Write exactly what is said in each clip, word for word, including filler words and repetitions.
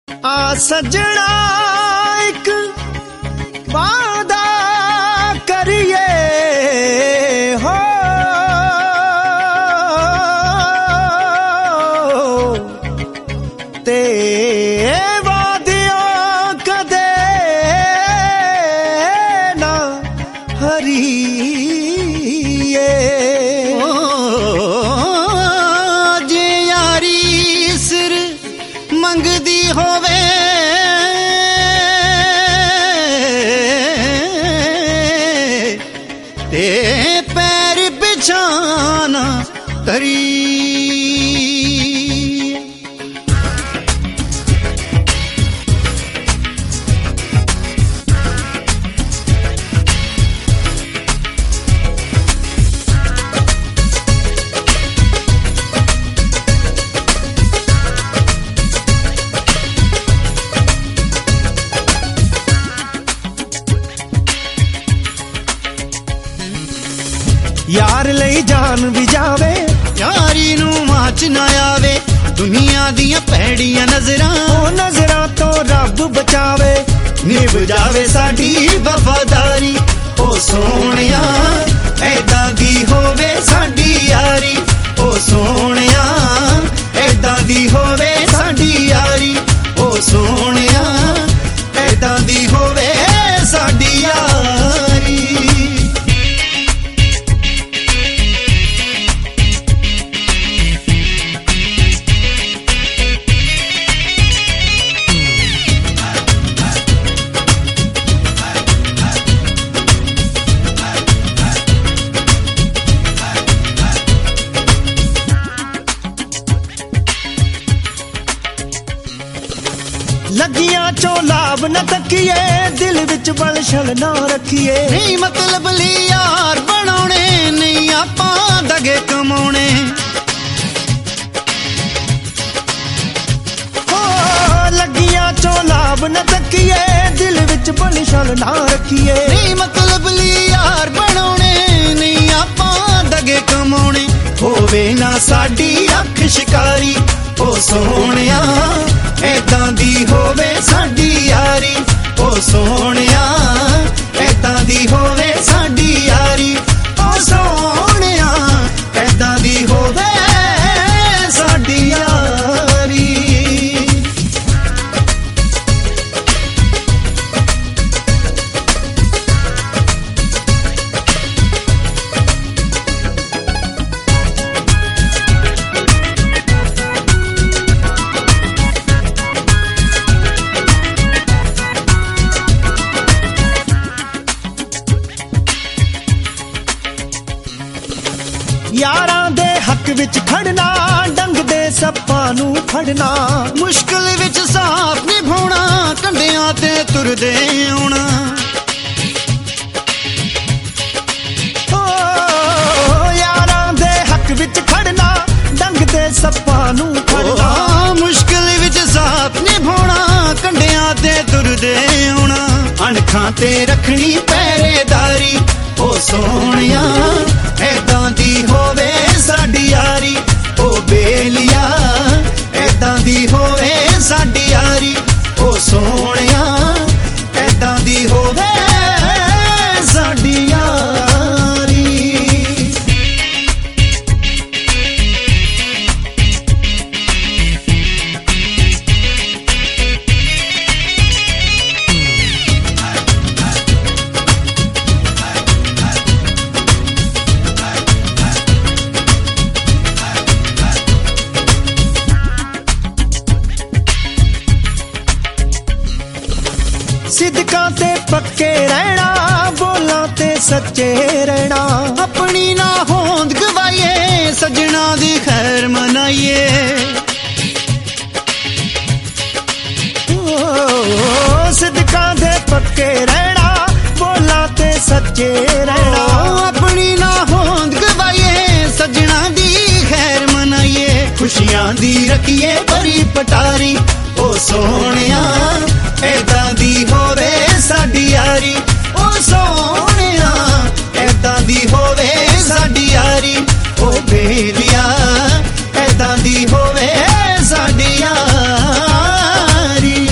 आ सजना एक वादा करिए हो ते वादियां कदे ना हरिए ओ जे यारी सिर मंगदी होवे ते पैर बिछाना करी यार लई जान भी जावे यारी नू माच ना आवे दुनिया दियां भैड़ियां नजरां ओ नजरां तो रब बचावे निभ जावे साडी वफादारी ओ सोहणिया ऐदां दी होवे साडी यारी ओ सोहणिया ऐदां दी होवे साडी यारी ओ सोहणिया ऐदां दी होवे साडी यारी लगियां चो लाभ न तकिए दिल विच बलछल ना रखिए नहीं मतलब ली यार बनाने नहीं आपां दगे कमाने हो लगियां चो लाभ न तकिए दिल विच बलछल ना रखिए नहीं मतलब ली यार बनाने नहीं आपां दगे कमाने होवे ना साडी अख शिकारी ओ सोहणिया ऐदां दी होवे साडी यारी ओ सोहणिया ऐदां दी होवे साडी यारी ओ सोहणिया ऐदां दी होवे साडी यारी यारां दे हक विच खड़ना डंग दे सप्पां नू फड़ना मुश्किल विच साथ निभाउणा कंढियां ते तुरदे आउणा ओ यारां दे हक विच खड़ना डंग दे सप्पां नू फड़ना मुश्किल विच साथ निभाउणा कंढियां ते तुरदे आउणा अणखां ते रखनी पहरेदारी ओ सोहणिया ऐदां दी होवे साडी यारी ओ बेलिया ऐदां दी होवे साडी यारी ओ सोहणिया ऐदां दी होवे साडी यारी सिदकां ते पक्के रहना बोलां ते सच्चे रहना अपनी ना होंद गवाइए सजना दी खैर मनाइए ओ सिदकां ते पक्के रहना बोलां ते सच्चे रहना अपनी ना होंद गवाइए सजना दी खैर मनाइए खुशियां दी रखिए बड़ी पटारी ओ सोहणिया ऐदां दी होवे साडी यारी ओ सोहणिया ऐदां दी होवे साडी यारी ओ बेलिया ऐदां दी होवे साडी यारी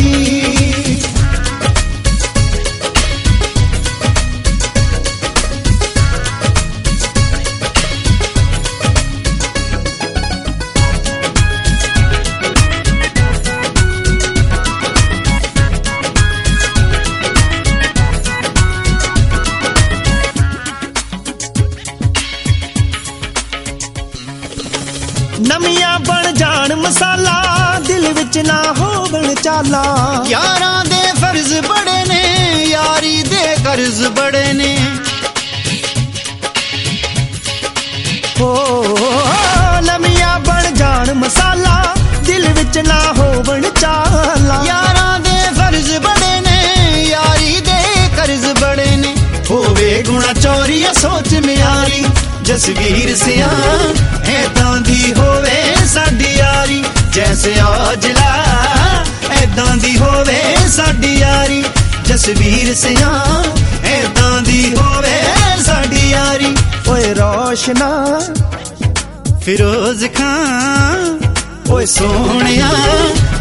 मसाला। यारां दे फर्ज बड़े ने, यारी दे कर्ज बड़े ने। हो लमिया बन जान मसाला, दिल विच ना होवन चाला। यारां दे फर्ज बड़े ने, यारी दे कर्ज बड़े ने। होवे गुणा चोरी सोच म्यारी, जसवीर सिया ऐदां दी होवे साडी यारी। जैसे औजला ऐदां दी होवे साडी यारी, जसवीर सिया ऐदां दी होवे साडी यारी। ओए रोशना फिरोज खां ओए सोहणिया